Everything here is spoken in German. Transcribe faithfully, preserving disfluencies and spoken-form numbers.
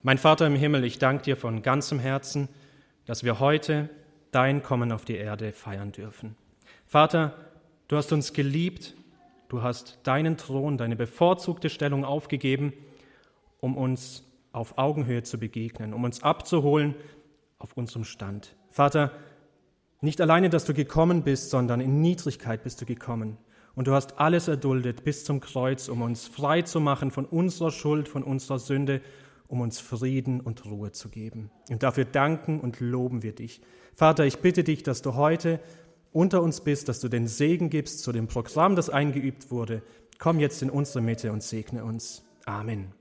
Mein Vater im Himmel, ich danke dir von ganzem Herzen, dass wir heute dein Kommen auf die Erde feiern dürfen. Vater, du hast uns geliebt, du hast deinen Thron, deine bevorzugte Stellung aufgegeben, um uns auf Augenhöhe zu begegnen, um uns abzuholen auf unserem Stand. Vater, nicht alleine, dass du gekommen bist, sondern in Niedrigkeit bist du gekommen. Und du hast alles erduldet bis zum Kreuz, um uns frei zu machen von unserer Schuld, von unserer Sünde, um uns Frieden und Ruhe zu geben. Und dafür danken und loben wir dich. Vater, ich bitte dich, dass du heute unter uns bist, dass du den Segen gibst zu dem Programm, das eingeübt wurde. Komm jetzt in unsere Mitte und segne uns. Amen.